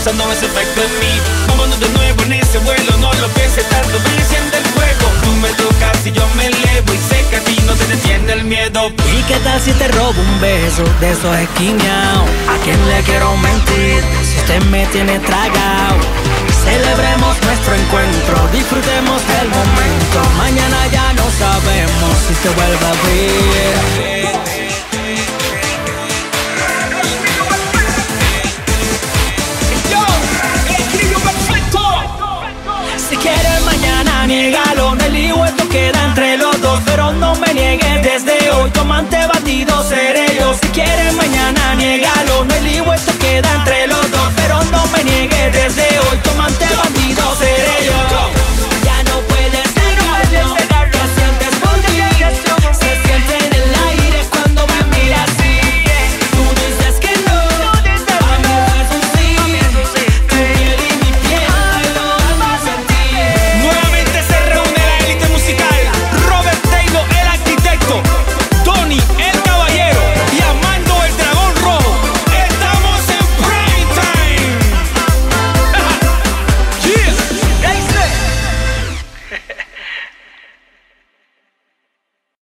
causando ese efecto en mí. Vámonos de nuevo en ese vuelo, no lo pienses tanto, ven y siente el fuego. Tú me tocas y yo me elevo y sé que a ti no te detiene el miedo. ¿Y qué tal si te robo un beso de esos esquineados? ¿A quién le quiero mentir si usted me tiene tragado? Celebremos nuestro encuentro, disfrutemos el momento. Mañana ya no sabemos si se vuelve a ver. Si quieres mañana, niégalo, no el lío, esto queda entre los dos. Pero no me niegues desde hoy, tu amante bandido seré yo. Si quieres mañana, niégalo, no el lío, esto queda entre los dos. Pero no me niegues desde hoy.